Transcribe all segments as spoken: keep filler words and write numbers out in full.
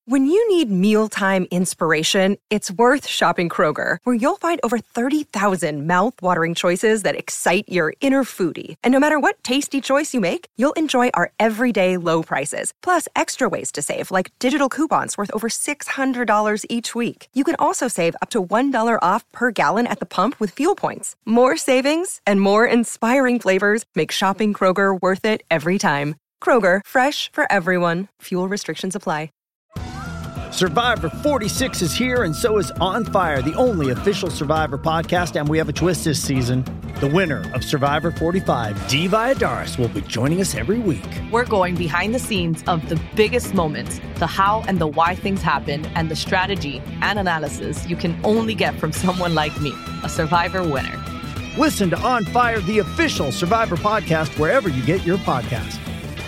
When you need mealtime inspiration, it's worth shopping Kroger, where you'll find over thirty thousand mouth-watering choices that excite your inner foodie. And no matter what tasty choice you make, you'll enjoy our everyday low prices, plus extra ways to save, like digital coupons worth over six hundred dollars each week. You can also save up to one dollar off per gallon at the pump with fuel points. More savings and more inspiring flavors make shopping Kroger worth it every time. Kroger, fresh for everyone. Fuel restrictions apply. Survivor forty-six is here, and so is On Fire, the only official Survivor podcast, and we have a twist this season. The winner of Survivor forty-five, Dee Valladares, will be joining us every week. We're going behind the scenes of the biggest moments, the how and the why things happen, and the strategy and analysis you can only get from someone like me, a Survivor winner. Listen to On Fire, the official Survivor podcast, wherever you get your podcast.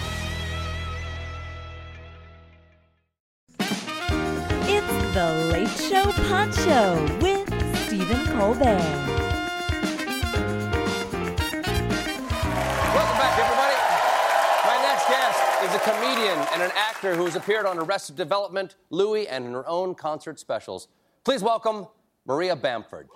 The Late Show Poncho with Stephen Colbert. Welcome back, everybody. My next guest is a comedian and an actor who has appeared on Arrested Development, Louie, and in her own concert specials. Please welcome Maria Bamford.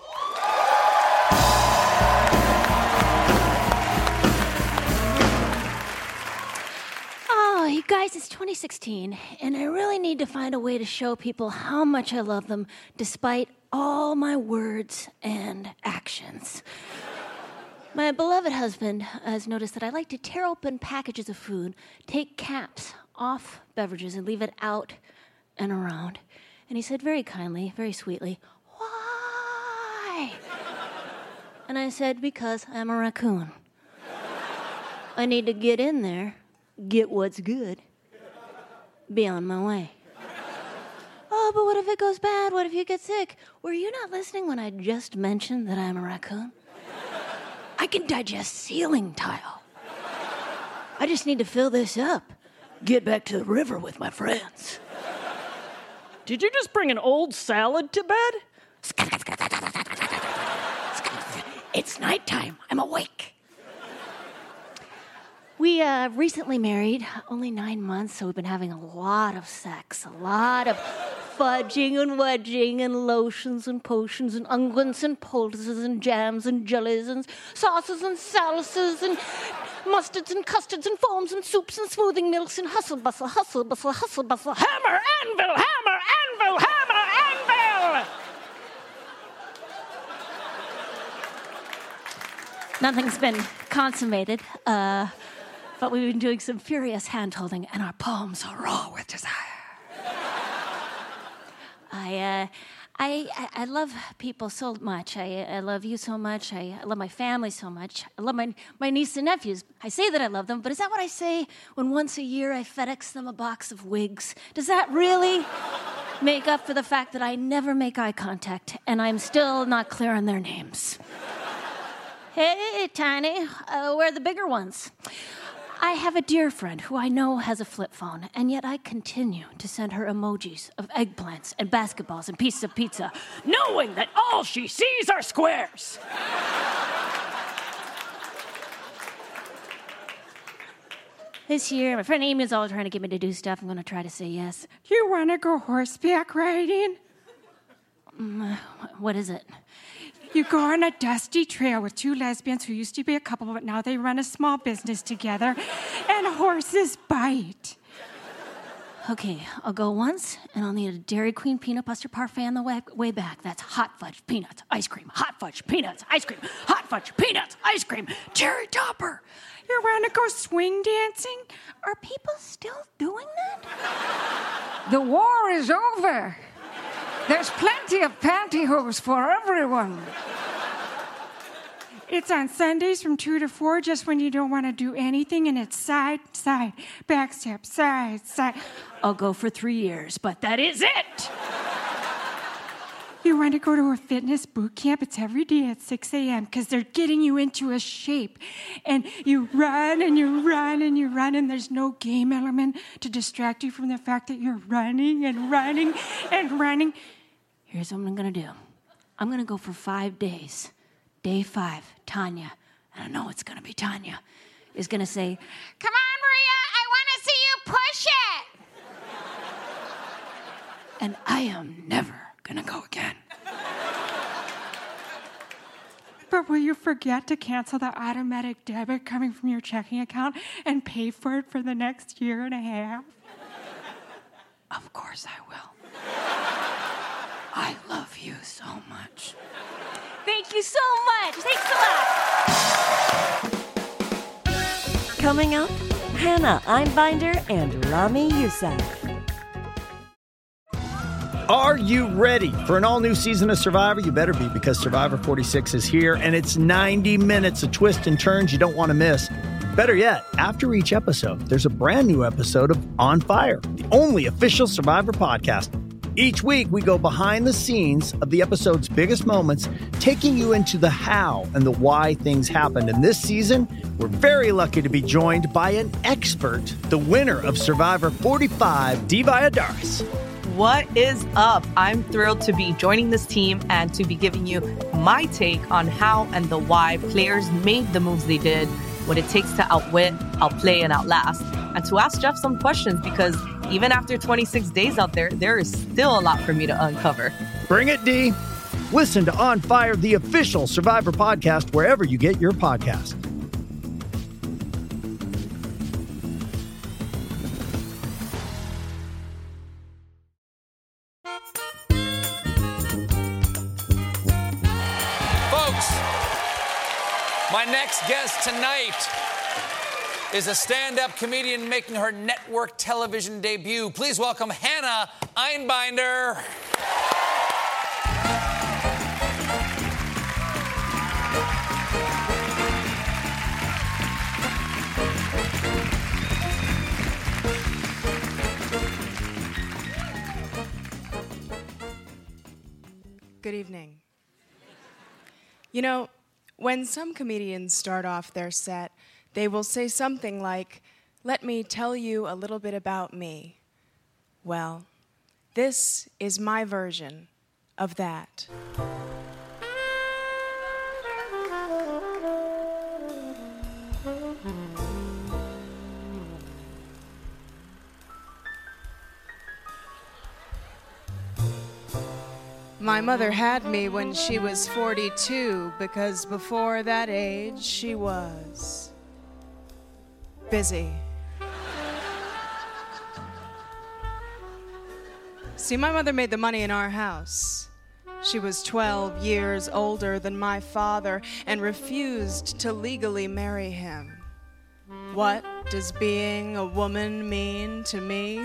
Oh, you guys, it's twenty sixteen, and I really need to find a way to show people how much I love them despite all my words and actions. My beloved husband has noticed that I like to tear open packages of food, take caps off beverages, and leave it out and around. And he said very kindly, very sweetly, "Why?" And I said, "Because I'm a raccoon. I need to get in there, get what's good, be on my way." "Oh, but what if it goes bad? What if you get sick?" "Were you not listening when I just mentioned that I'm a raccoon? I can digest ceiling tile. I just need to fill this up, get back to the river with my friends." "Did you just bring an old salad to bed?" "It's nighttime. I'm awake." We uh, recently married, only nine months, so we've been having a lot of sex, a lot of fudging and wedging and lotions and potions and unguents and poultices and jams and jellies and sauces and salsas and mustards and custards and foams and soups and smoothing milks and hustle bustle, hustle bustle, hustle bustle, hammer, anvil, hammer, anvil, hammer, anvil! Nothing's been consummated, uh... but we've been doing some furious hand-holding, and our palms are raw with desire. I, uh, I, I love people so much. I, I love you so much. I, I love my family so much. I love my, my niece and nephews. I say that I love them, but is that what I say when once a year I FedEx them a box of wigs? Does that really make up for the fact that I never make eye contact, and I'm still not clear on their names? Hey, Tiny, uh, where are the bigger ones? I have a dear friend who I know has a flip phone, and yet I continue to send her emojis of eggplants and basketballs and pieces of pizza, knowing that all she sees are squares. This year, my friend Amy is always trying to get me to do stuff. I'm going to try to say yes. Do you want to go horseback riding? Mm, what is it? You go on a dusty trail with two lesbians who used to be a couple, but now they run a small business together, and horses bite. Okay, I'll go once, and I'll need a Dairy Queen peanut butter parfait on the way, way back. That's hot fudge, peanuts, ice cream, hot fudge, peanuts, ice cream, hot fudge, peanuts, ice cream, cherry topper. You want to go swing dancing? Are people still doing that? The war is over. There's plenty of pantyhose for everyone. It's on Sundays from two to four, just when you don't want to do anything, and it's side, side, back step, side, side. I'll go for three years, but that is it. You want to go to a fitness boot camp? It's every day at six a.m. because they're getting you into a shape. And you run and you run and you run, and there's no game element to distract you from the fact that you're running and running and running. Here's what I'm going to do. I'm going to go for five days. Day five, Tanya, and I know it's going to be Tanya, is going to say, "Come on, Maria, I want to see you push it." and I am never gonna go again. But will you forget to cancel the automatic debit coming from your checking account and pay for it for the next year and a half? Of course I will. I love you so much. Thank you so much. Thanks a lot. Coming up, Hannah Einbinder and Rami Youssef. Are you ready for an all-new season of Survivor? You better be, because Survivor forty-six is here, and it's ninety minutes of twists and turns you don't want to miss. Better yet, after each episode, there's a brand new episode of On Fire, the only official Survivor podcast. Each week, we go behind the scenes of the episode's biggest moments, taking you into the how and the why things happened. And this season, we're very lucky to be joined by an expert, the winner of Survivor forty-five, Dee Valladares. What is up? I'm thrilled to be joining this team and to be giving you my take on how and the why players made the moves they did, what it takes to outwit, outplay, and outlast, and to ask Jeff some questions, because even after twenty-six days out there, there is still a lot for me to uncover. Bring it, Dee. Listen to On Fire, the official Survivor podcast, wherever you get your podcasts. My next guest tonight is a stand-up comedian making her network television debut. Please welcome Hannah Einbinder. Good evening. You know, when some comedians start off their set, they will say something like, "Let me tell you a little bit about me." Well, this is my version of that. My mother had me when she was forty-two, because before that age, she was busy. See, my mother made the money in our house. She was twelve years older than my father and refused to legally marry him. What does being a woman mean to me?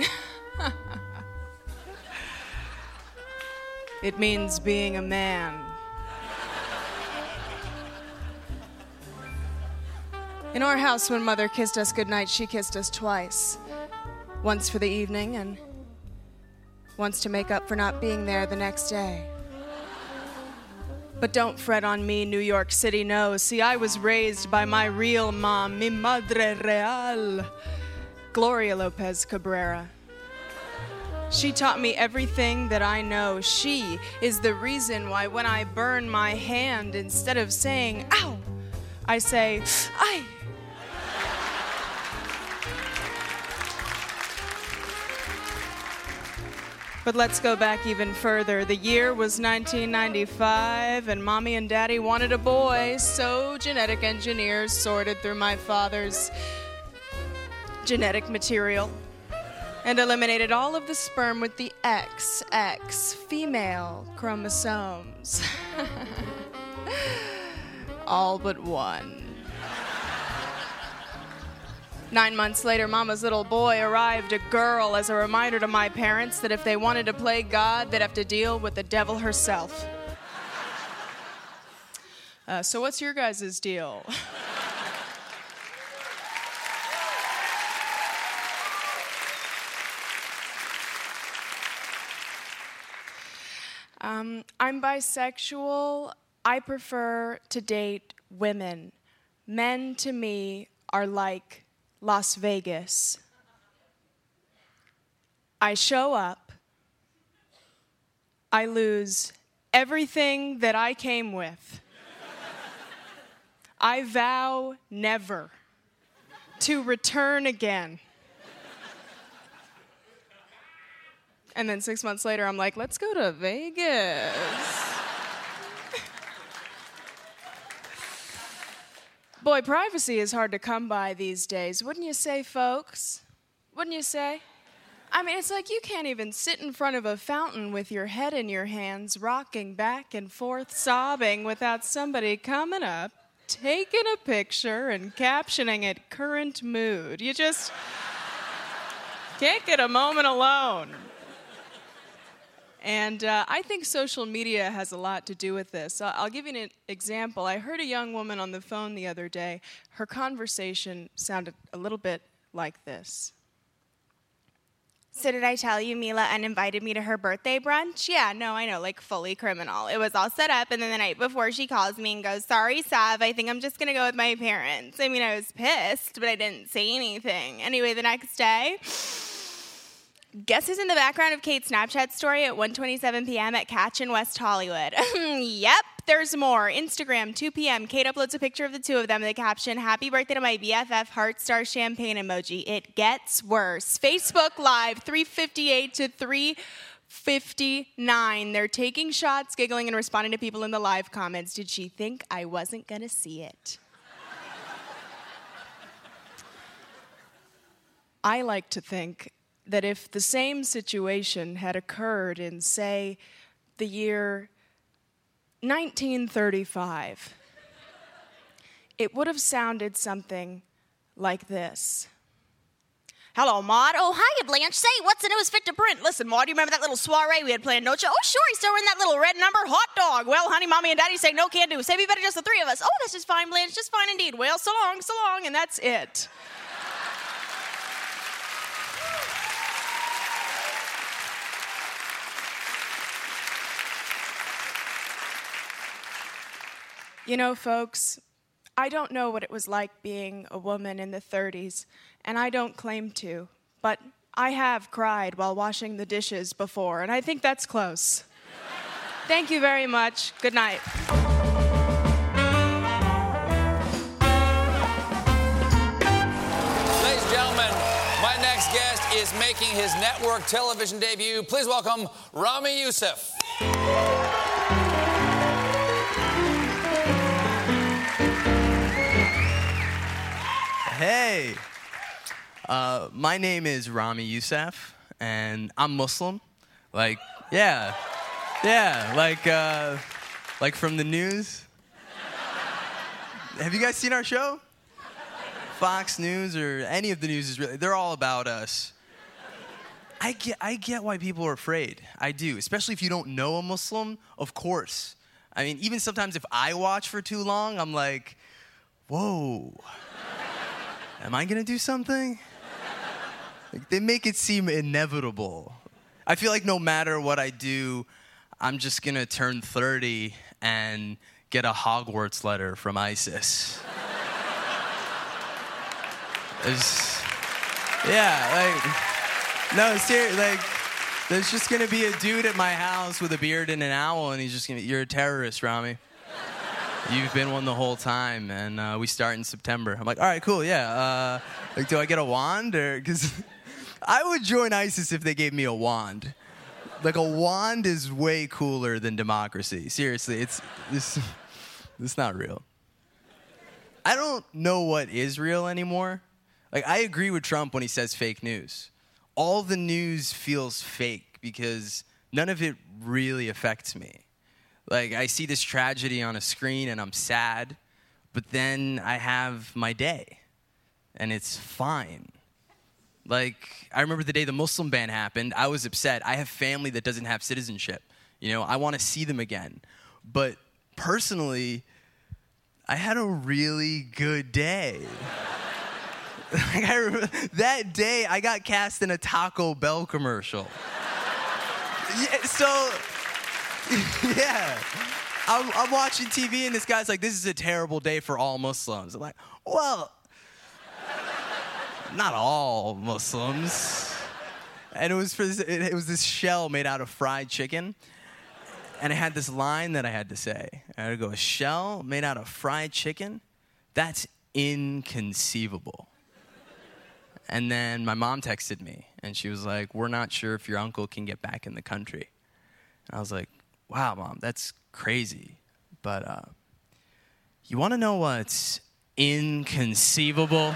It means being a man. In our house, when Mother kissed us goodnight, she kissed us twice. Once for the evening and once to make up for not being there the next day. But don't fret on me, New York City, no. See, I was raised by my real mom, mi madre real, Gloria Lopez Cabrera. She taught me everything that I know. She is the reason why when I burn my hand, instead of saying, ow, I say, ay. But let's go back even further. The year was nineteen ninety-five, and Mommy and Daddy wanted a boy, so genetic engineers sorted through my father's genetic material and eliminated all of the sperm with the X X female chromosomes. All but one. Nine months later, Mama's little boy arrived, a girl, as a reminder to my parents that if they wanted to play God, they'd have to deal with the devil herself. Uh, so what's your guys' deal? Um, I'm bisexual. I prefer to date women. Men, to me, are like Las Vegas. I show up. I lose everything that I came with. I vow never to return again. And then six months later, I'm like, let's go to Vegas. Boy, privacy is hard to come by these days, wouldn't you say, folks? Wouldn't you say? I mean, it's like you can't even sit in front of a fountain with your head in your hands, rocking back and forth, sobbing, without somebody coming up, taking a picture, and captioning it current mood. You just can't get a moment alone. And uh, I think social media has a lot to do with this. Uh, I'll give you an example. I heard a young woman on the phone the other day. Her conversation sounded a little bit like this. So did I tell you Mila uninvited me to her birthday brunch? Yeah, no, I know, like fully criminal. It was all set up, and then the night before she calls me and goes, sorry, Sav, I think I'm just going to go with my parents. I mean, I was pissed, but I didn't say anything. Anyway, the next day, guess who's in the background of Kate's Snapchat story at one twenty-seven p.m. at Catch in West Hollywood? Yep, there's more. Instagram, two p.m. Kate uploads a picture of the two of them with the caption, happy birthday to my B F F, heart star champagne emoji. It gets worse. Facebook Live, three fifty-eight to three fifty-nine. They're taking shots, giggling, and responding to people in the live comments. Did she think I wasn't going to see it? I like to think that if the same situation had occurred in, say, the year nineteen thirty-five, it would have sounded something like this. Hello, Maud. Oh, hiya, Blanche. Say, what's the newest fit to print? Listen, Maud, you remember that little soiree we had planned, don't you? Oh, sure, he's still in that little red number. Hot dog. Well, honey, Mommy and Daddy say no can do. Say we better just the three of us. Oh, that's just fine, Blanche. Just fine indeed. Well, so long, so long. And that's it. You know, folks, I don't know what it was like being a woman in the thirties, and I don't claim to, but I have cried while washing the dishes before, and I think that's close. Thank you very much. Good night. Ladies and gentlemen, my next guest is making his network television debut. Please welcome Ramy Youssef. Hey, uh, my name is Ramy Youssef, and I'm Muslim. Like, yeah, yeah, like, uh, like from the news. Have you guys seen our show? Fox News or any of the news is really, they're all about us. I get, I get why people are afraid. I do, especially if you don't know a Muslim, of course. I mean, even sometimes if I watch for too long, I'm like, whoa. Am I gonna do something? Like, they make it seem inevitable. I feel like no matter what I do, I'm just gonna turn thirty and get a Hogwarts letter from ISIS. There's, yeah, like, no, seriously, like, there's just gonna be a dude at my house with a beard and an owl, and he's just gonna, you're a terrorist, Ramy. You've been one the whole time, and uh, we start in September. I'm like, all right, cool, yeah. Uh, like, do I get a wand? Or because I would join ISIS if they gave me a wand. Like, a wand is way cooler than democracy. Seriously, it's this. It's not real. I don't know what is real anymore. Like, I agree with Trump when he says fake news. All the news feels fake because none of it really affects me. Like, I see this tragedy on a screen and I'm sad, but then I have my day and it's fine. Like, I remember the day the Muslim ban happened, I was upset. I have family that doesn't have citizenship. You know, I want to see them again. But personally, I had a really good day. Like, I remember, that day, I got cast in a Taco Bell commercial. Yeah, so... Yeah, I'm, I'm watching T V and this guy's like, this is a terrible day for all Muslims. I'm like, well, not all Muslims. And it was for this, it, it was this shell made out of fried chicken. And it had this line that I had to say. I had to go, a shell made out of fried chicken? That's inconceivable. And then my mom texted me, and she was like, we're not sure if your uncle can get back in the country. And I was like, wow, Mom, that's crazy. But uh, you want to know what's inconceivable?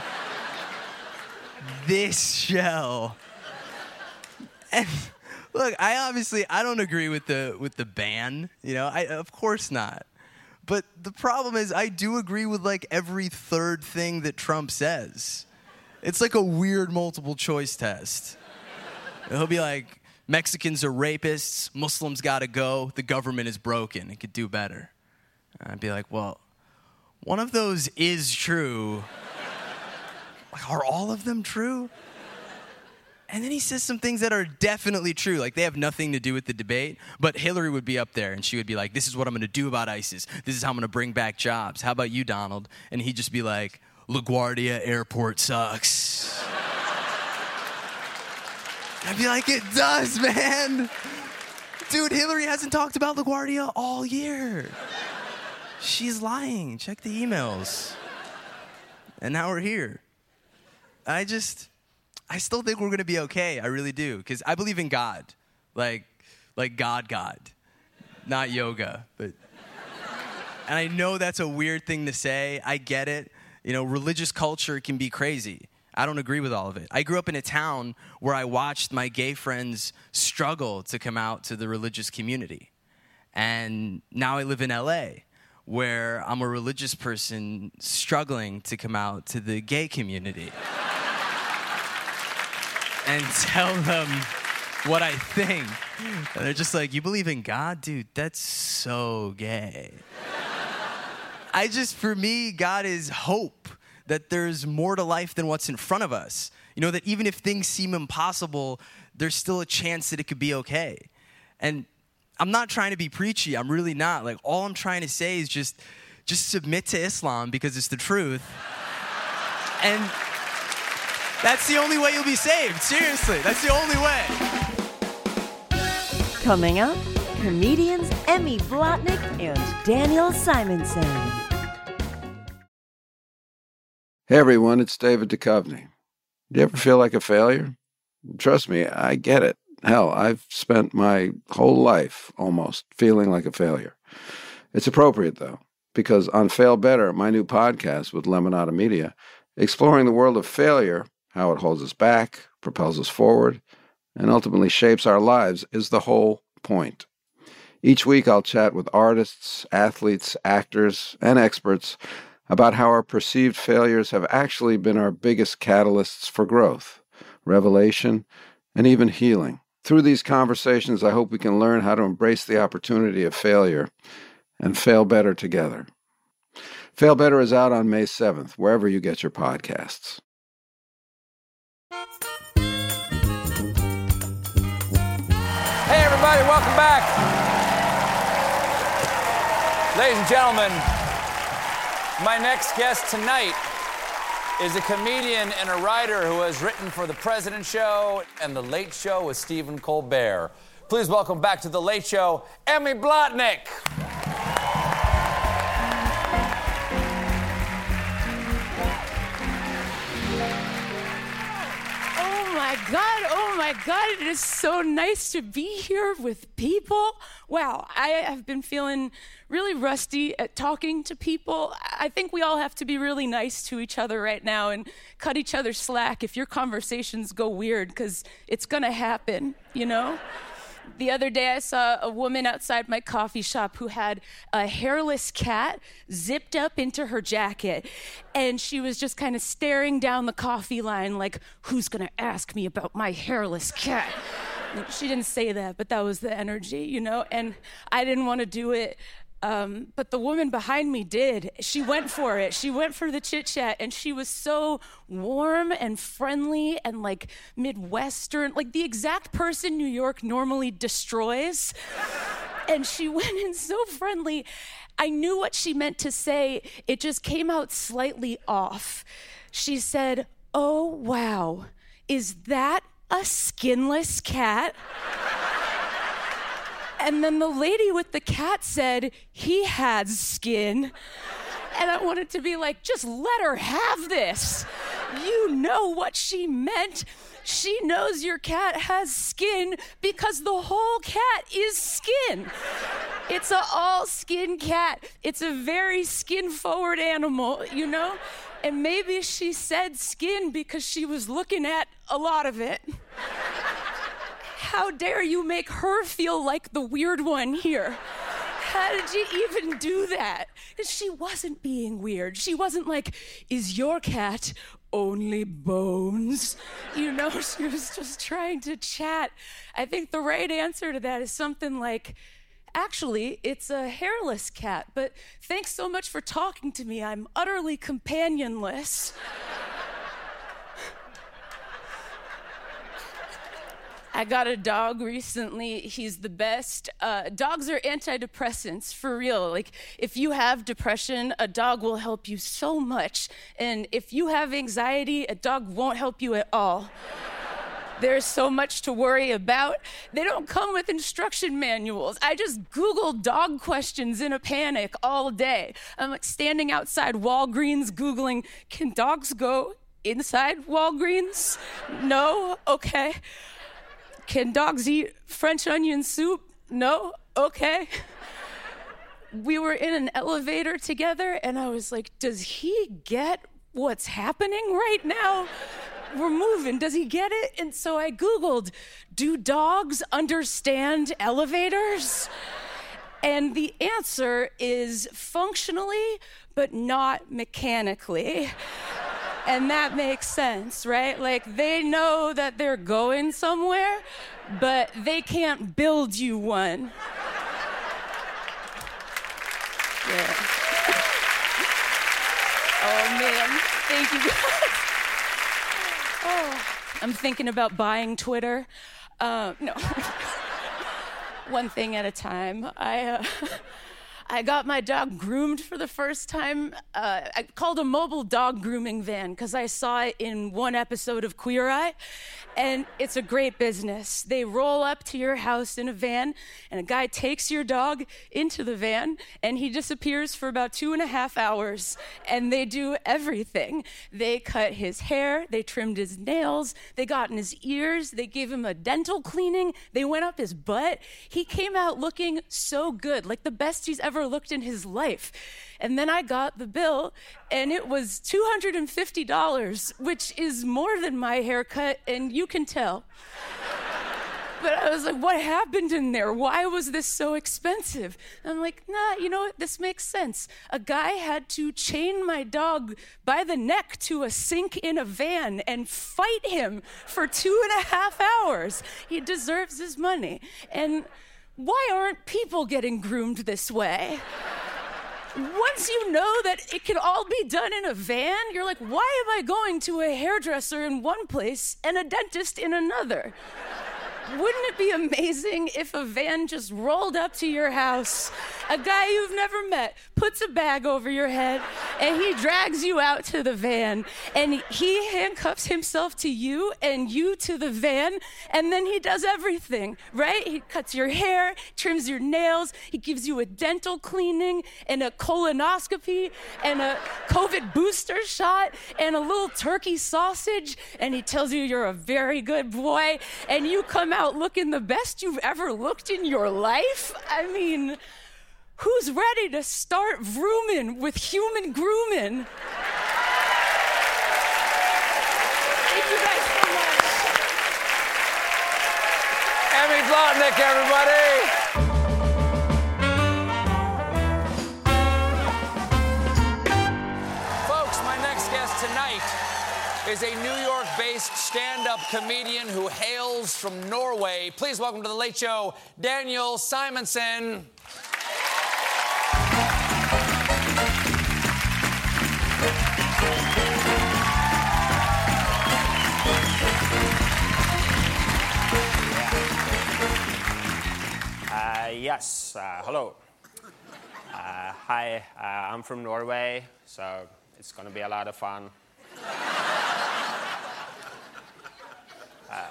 This show. And look, I obviously, I don't agree with the with the ban. You know, I of course not. But the problem is I do agree with like every third thing that Trump says. It's like a weird multiple choice test. He'll be like, Mexicans are rapists, Muslims gotta go, the government is broken, it could do better. And I'd be like, well, one of those is true. Like, are all of them true? And then he says some things that are definitely true, like they have nothing to do with the debate, but Hillary would be up there and she would be like, this is what I'm gonna do about ISIS. This is how I'm gonna bring back jobs. How about you, Donald? And he'd just be like, LaGuardia Airport sucks. I'd be like, it does, man. Dude, Hillary hasn't talked about LaGuardia all year. She's lying. Check the emails. And now we're here. I just, I still think we're going to be okay. I really do. Because I believe in God. Like, like God, God. Not yoga. But, and I know that's a weird thing to say. I get it. You know, religious culture can be crazy. I don't agree with all of it. I grew up in a town where I watched my gay friends struggle to come out to the religious community. And now I live in L A, where I'm a religious person struggling to come out to the gay community and tell them what I think. And they're just like, you believe in God? Dude, that's so gay. I just, for me, God is hope, that there's more to life than what's in front of us. You know, that even if things seem impossible, there's still a chance that it could be okay. And I'm not trying to be preachy. I'm really not. Like, all I'm trying to say is just, just submit to Islam because it's the truth. And that's the only way you'll be saved. Seriously, that's the only way. Coming up, comedians Emmy Blotnick and Daniel Simonson. Hey everyone, it's David Duchovny. Do you ever feel like a failure? Trust me, I get it. Hell, I've spent my whole life almost feeling like a failure. It's appropriate though, because on Fail Better, my new podcast with Lemonada Media, exploring the world of failure, how it holds us back, propels us forward, and ultimately shapes our lives is the whole point. Each week I'll chat with artists, athletes, actors, and experts about how our perceived failures have actually been our biggest catalysts for growth, revelation, and even healing. Through these conversations, I hope we can learn how to embrace the opportunity of failure and fail better together. Fail Better is out on May seventh, wherever you get your podcasts. Hey, everybody, welcome back. Ladies and gentlemen, my next guest tonight is a comedian and a writer who has written for The President Show and The Late Show with Stephen Colbert. Please welcome back to The Late Show, Emmy Blotnick. Oh my God, oh my God, it is so nice to be here with people. Wow, I have been feeling really rusty at talking to people. I think we all have to be really nice to each other right now and cut each other slack if your conversations go weird, because it's gonna happen, you know? The other day I saw a woman outside my coffee shop who had a hairless cat zipped up into her jacket, and she was just kind of staring down the coffee line like, who's gonna ask me about my hairless cat? She didn't say that, but that was the energy, you know? And I didn't want to do it. Um, but the woman behind me did. She went for it. She went for the chit chat, and she was so warm and friendly and like Midwestern, like the exact person New York normally destroys. And she went in so friendly. I knew what she meant to say. It just came out slightly off. She said, "Oh, wow, is that a skinless cat?" And then the lady with the cat said, "He has skin." And I wanted to be like, just let her have this. You know what she meant. She knows your cat has skin because the whole cat is skin. It's an all-skin cat. It's a very skin-forward animal, you know? And maybe she said skin because she was looking at a lot of it. How dare you make her feel like the weird one here? How did you even do that? She wasn't being weird. She wasn't like, is your cat only bones? You know, she was just trying to chat. I think the right answer to that is something like, actually, it's a hairless cat, but thanks so much for talking to me. I'm utterly companionless. I got a dog recently. He's the best. Uh, dogs are antidepressants, for real. Like, if you have depression, a dog will help you so much. And if you have anxiety, a dog won't help you at all. There's so much to worry about. They don't come with instruction manuals. I just Googled dog questions in a panic all day. I'm like standing outside Walgreens Googling, can dogs go inside Walgreens? No? Okay. Can dogs eat French onion soup? No? Okay. We were in an elevator together, and I was like, does he get what's happening right now? We're moving. Does he get it? And so I Googled, do dogs understand elevators? And the answer is functionally, but not mechanically. And that makes sense, right? Like, they know that they're going somewhere, but they can't build you one. Yeah. Oh, man. Thank you, guys. Oh, I'm thinking about buying Twitter. Uh, no. One thing at a time. I... Uh, I got my dog groomed for the first time. Uh, I called a mobile dog grooming van because I saw it in one episode of Queer Eye. And it's a great business. They roll up to your house in a van, and a guy takes your dog into the van, and he disappears for about two and a half hours. And they do everything. They cut his hair, they trimmed his nails, they got in his ears, they gave him a dental cleaning, they went up his butt. He came out looking so good, like the best he's ever looked in his life. And then I got the bill, and it was two hundred fifty dollars, which is more than my haircut, and you can tell. But I was like, what happened in there? Why was this so expensive? And I'm like, nah, you know what? This makes sense. A guy had to chain my dog by the neck to a sink in a van and fight him for two and a half hours. He deserves his money. And why aren't people getting groomed this way? Once you know that it can all be done in a van, you're like, why am I going to a hairdresser in one place and a dentist in another? Wouldn't it be amazing if a van just rolled up to your house, a guy you've never met, puts a bag over your head, and he drags you out to the van, and he handcuffs himself to you and you to the van, and then he does everything, right? He cuts your hair, trims your nails, he gives you a dental cleaning and a colonoscopy and a COVID booster shot and a little turkey sausage, and he tells you you're a very good boy, and you come out looking the best you've ever looked in your life. I mean, who's ready to start vrooming with human grooming? Thank you guys so much. Emmy Blotnick, everybody. Folks, my next guest tonight is a New York-based stand-up comedian who hails from Norway. Please welcome to The Late Show, Daniel Simonson. Uh, yes, uh, hello. Uh, hi, uh, I'm from Norway, so it's gonna be a lot of fun. Uh,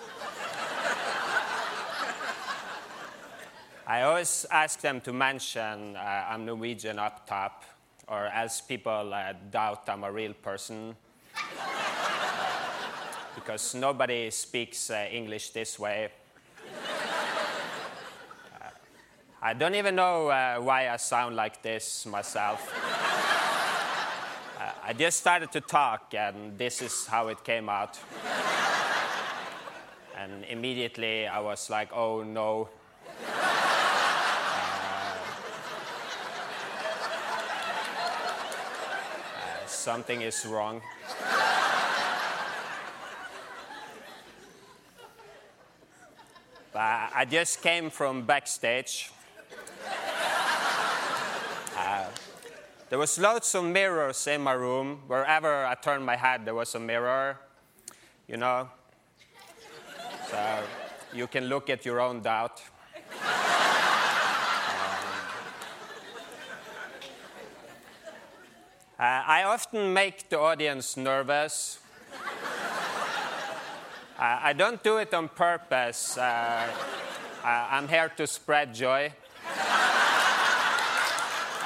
I always ask them to mention uh, I'm Norwegian up top, or else people uh, doubt I'm a real person. because nobody speaks uh, English this way. uh, I don't even know uh, why I sound like this myself. uh, I just started to talk, and this is how it came out. And immediately I was like, oh no. Something is wrong. But I just came from backstage. Uh, there was loads of mirrors in my room. Wherever I turned my head, there was a mirror, you know. So you can look at your own doubt. Uh, I often make the audience nervous. uh, I don't do it on purpose. Uh, uh, I'm here to spread joy. Uh,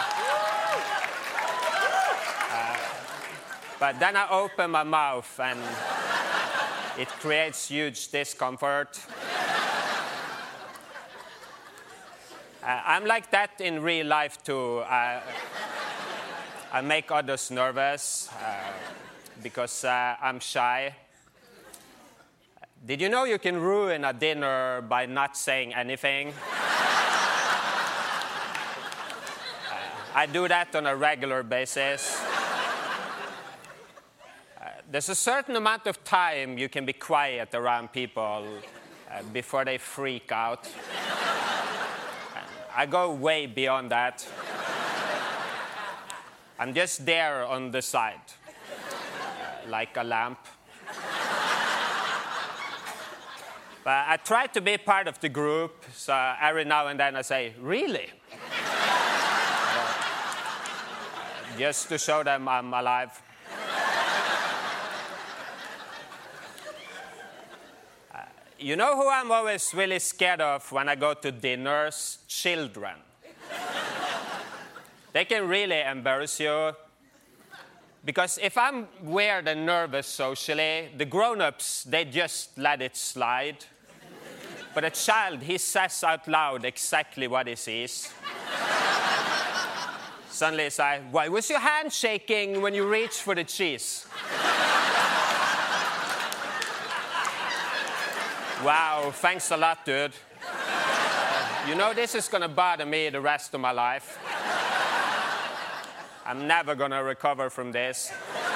uh, but then I open my mouth and it creates huge discomfort. Uh, I'm like that in real life too. Uh, I make others nervous uh, because uh, I'm shy. Did you know you can ruin a dinner by not saying anything? uh, I do that on a regular basis. Uh, there's a certain amount of time you can be quiet around people uh, before they freak out. I go way beyond that. I'm just there on the side, uh, like a lamp. But I try to be part of the group, so every now and then I say, really? uh, just to show them I'm alive. uh, you know who I'm always really scared of when I go to dinners? Children. They can really embarrass you. Because if I'm weird and nervous socially, the grown-ups, they just let it slide. But a child, he says out loud exactly what he sees. Suddenly it's like, why was your hand shaking when you reached for the cheese? Wow, thanks a lot, dude. Uh, you know, this is gonna bother me the rest of my life. I'm never going to recover from this.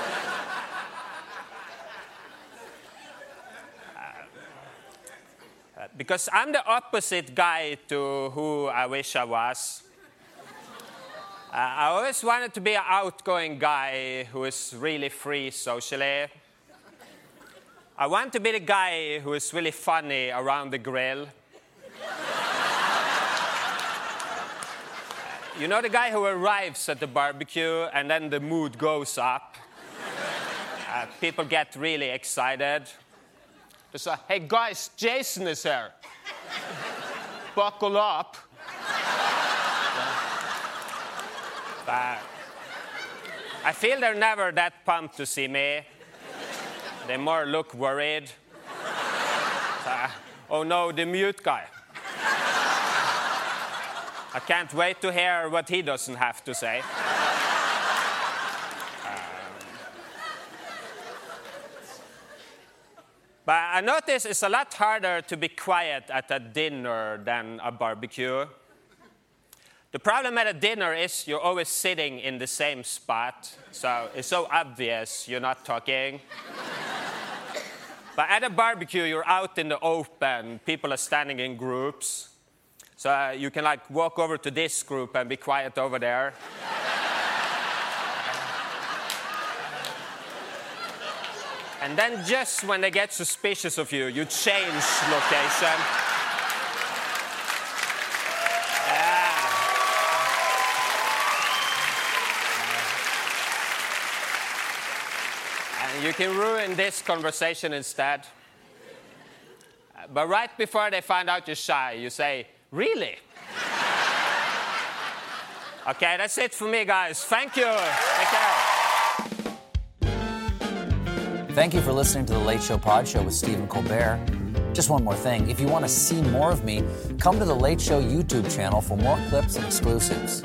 uh, because I'm the opposite guy to who I wish I was. Uh, I always wanted to be an outgoing guy who is really free socially. I want to be the guy who is really funny around the grill. You know the guy who arrives at the barbecue and then the mood goes up? Uh, people get really excited. They say, hey guys, Jason is here. Buckle up. But I feel they're never that pumped to see me. They more look worried. Uh, oh no, the mute guy. I can't wait to hear what he doesn't have to say. um, but I notice it's a lot harder to be quiet at a dinner than a barbecue. The problem at a dinner is you're always sitting in the same spot, so it's so obvious you're not talking. But at a barbecue, you're out in the open, people are standing in groups. So uh, you can like walk over to this group and be quiet over there. And then just when they get suspicious of you, you change location. Yeah. And you can ruin this conversation instead. But right before they find out you're shy, you say, really? Okay, that's it for me, guys. Thank you. Take care. Thank you for listening to The Late Show Pod Show with Stephen Colbert. Just one more thing. If you want to see more of me, come to The Late Show YouTube channel for more clips and exclusives.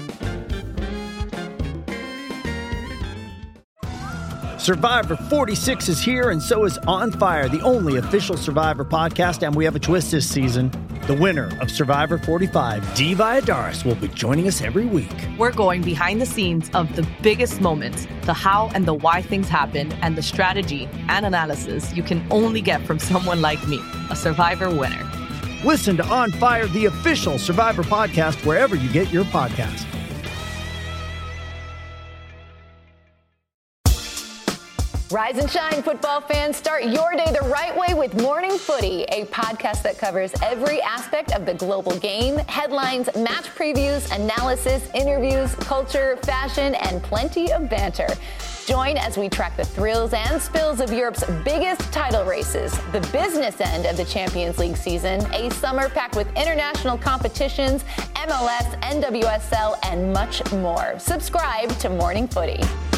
Survivor forty-six is here, and so is On Fire, the only official Survivor podcast, and we have a twist this season. The winner of Survivor forty-five, Dee Valladares, will be joining us every week. We're going behind the scenes of the biggest moments, the how and the why things happen, and the strategy and analysis you can only get from someone like me, a Survivor winner. Listen to On Fire, the official Survivor podcast, wherever you get your podcast. Rise and shine, football fans. Start your day the right way with Morning Footy, a podcast that covers every aspect of the global game, headlines, match previews, analysis, interviews, culture, fashion, and plenty of banter. Join as we track the thrills and spills of Europe's biggest title races, the business end of the Champions League season, a summer packed with international competitions, M L S, N W S L, and much more. Subscribe to Morning Footy.